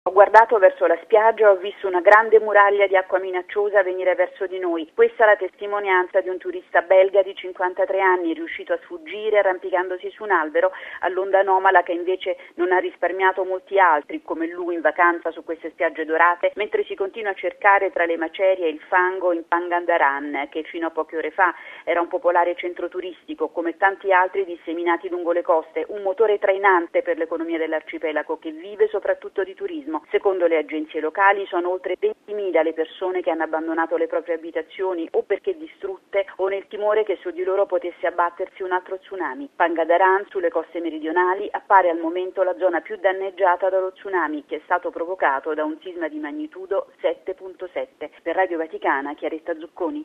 Ho guardato verso la spiaggia e ho visto una grande muraglia di acqua minacciosa venire verso di noi. Questa è la testimonianza di un turista belga di 53 anni, riuscito a sfuggire arrampicandosi su un albero all'onda anomala che invece non ha risparmiato molti altri, come lui in vacanza su queste spiagge dorate, mentre si continua a cercare tra le macerie e il fango in Pangandaran, che fino a poche ore fa era un popolare centro turistico, come tanti altri disseminati lungo le coste, un motore trainante per l'economia dell'arcipelago che vive soprattutto di turismo. Secondo le agenzie locali sono oltre 20.000 le persone che hanno abbandonato le proprie abitazioni o perché distrutte o nel timore che su di loro potesse abbattersi un altro tsunami. Pangandaran, sulle coste meridionali, appare al momento la zona più danneggiata dallo tsunami che è stato provocato da un sisma di magnitudo 7.7. Per Radio Vaticana, Chiaretta Zucconi.